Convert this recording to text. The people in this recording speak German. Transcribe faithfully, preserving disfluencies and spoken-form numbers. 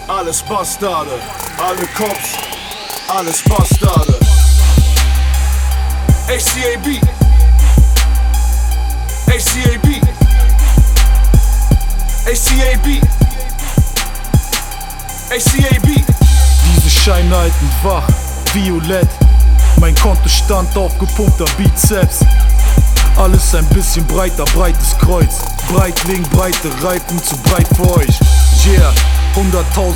alles Bastarde, alle Cops, alles Bastarde. A C A B, A C A B, A C A B, A C A B. Diese Scheine halten wach, violett. Mein Kontostand aufgepumpter Bizeps. Alles ein bisschen breiter, breites Kreuz. Breitling, breite Reifen, zu breit für euch. Yeah, hunderttausend